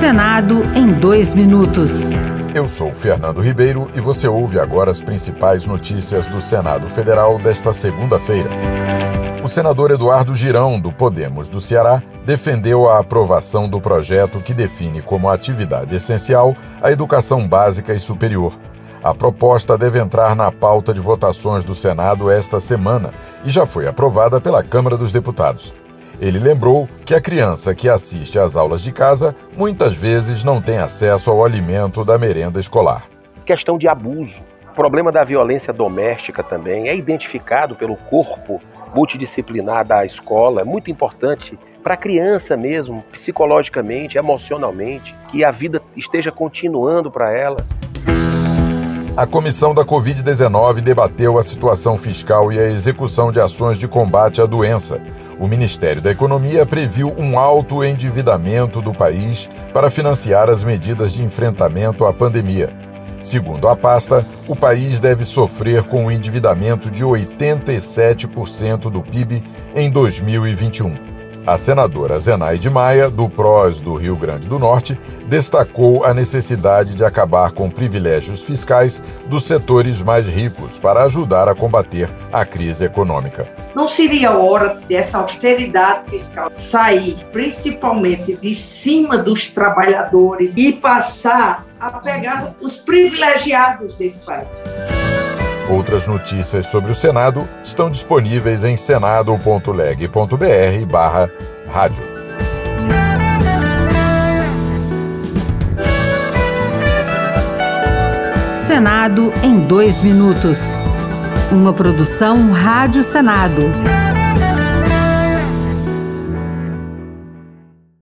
Senado em 2 minutos. Eu sou Fernando Ribeiro e você ouve agora as principais notícias do Senado Federal desta segunda-feira. O senador Eduardo Girão, do Podemos do Ceará, defendeu a aprovação do projeto que define como atividade essencial a educação básica e superior. A proposta deve entrar na pauta de votações do Senado esta semana e já foi aprovada pela Câmara dos Deputados. Ele lembrou que a criança que assiste às aulas de casa muitas vezes não tem acesso ao alimento da merenda escolar. Questão de abuso. O problema da violência doméstica também é identificado pelo corpo multidisciplinar da escola. É muito importante para a criança mesmo, psicologicamente, emocionalmente, que a vida esteja continuando para ela. A comissão da Covid-19 debateu a situação fiscal e a execução de ações de combate à doença. O Ministério da Economia previu um alto endividamento do país para financiar as medidas de enfrentamento à pandemia. Segundo a pasta, o país deve sofrer com um endividamento de 87% do PIB em 2021. A senadora Zenaide Maia, do PROS do Rio Grande do Norte, destacou a necessidade de acabar com privilégios fiscais dos setores mais ricos para ajudar a combater a crise econômica. Não seria hora dessa austeridade fiscal sair principalmente de cima dos trabalhadores e passar a pegar os privilegiados desse país? Outras notícias sobre o Senado estão disponíveis em senado.leg.br/rádio. Senado em 2 minutos. Uma produção Rádio Senado.